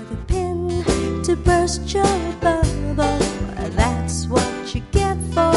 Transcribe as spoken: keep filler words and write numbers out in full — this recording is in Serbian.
the pin to burst your bubble. That's what you get for